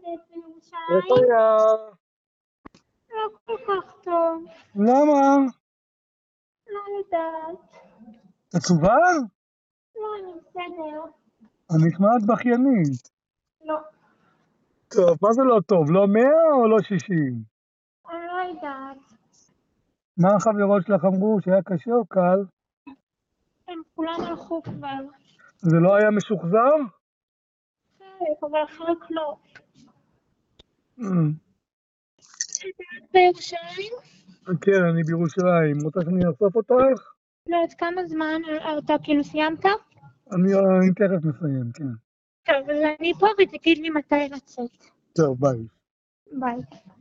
איך בירושלים? היה? לא כל כך טוב. למה? לא יודעת. עצובה? לא, אני בסדר. אני נשמעת בכיינית. לא. טוב, מה זה לא טוב? לא 100 או לא 60? אני לא יודעת. מה החברות שלך אמרו? שהיה קשה או קל? הם כולם הלכו כבר. זה לא היה משוחזר? חלק, אבל חלק לא. אה, בירושלים? כן, אני בירושלים. רוצה שאני אאסוף אותך? לא יודעת כמה זמן אתה כאילו סיימת? אני תכף מסיים, כן. טוב, אז אני פה ותגיד לי מתי לצאת. טוב, ביי. ביי.